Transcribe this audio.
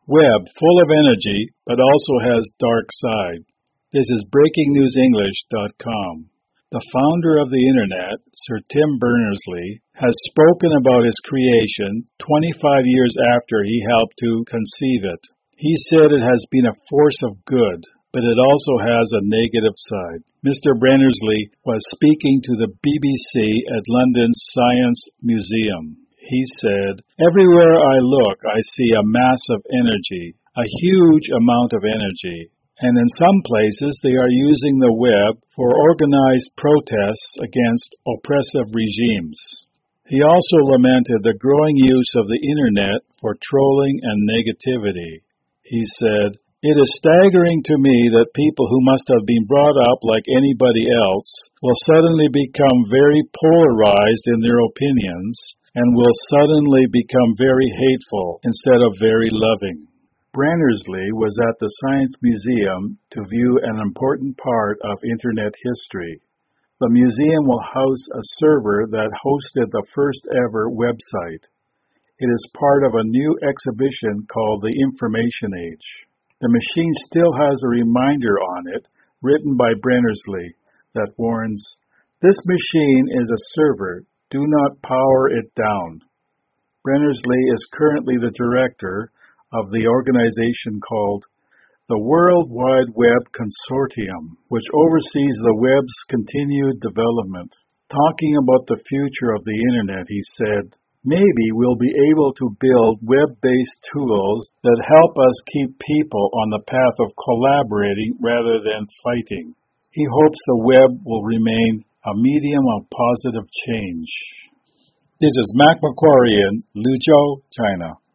Web, full of energy, but also has dark side. This is BreakingNewsEnglish.com. The founder of the Internet, Sir Tim Berners-Lee, has spoken about his creation 25 years after he helped to conceive it. He said it has been a force of good, but it also has a negative side. Mr. Berners-Lee was speaking to the BBC at London's Science Museum. He said, "Everywhere I look, I see a mass of energy, a huge amount of energy. And in some places, they are using the web for organized protests against oppressive regimes." He also lamented the growing use of the Internet for trolling and negativity. He said, "It is staggering to me that people who must have been brought up like anybody else will suddenly become very polarized in their opinions and will suddenly become very hateful instead of very loving." Berners-Lee was at the Science Museum to view an important part of Internet history. The museum will house a server that hosted the first ever website. It is part of a new exhibition called The Information Age. The machine still has a reminder on it, written by Berners-Lee, that warns, "This machine is a server. Do not power it down." Berners-Lee is currently the director of the organization called the World Wide Web Consortium, which oversees the web's continued development. Talking about the future of the Internet, he said, "Maybe we'll be able to build web-based tools that help us keep people on the path of collaborating rather than fighting." He hopes the web will remain a medium of positive change. This is Mac Macquarie in Luzhou, China.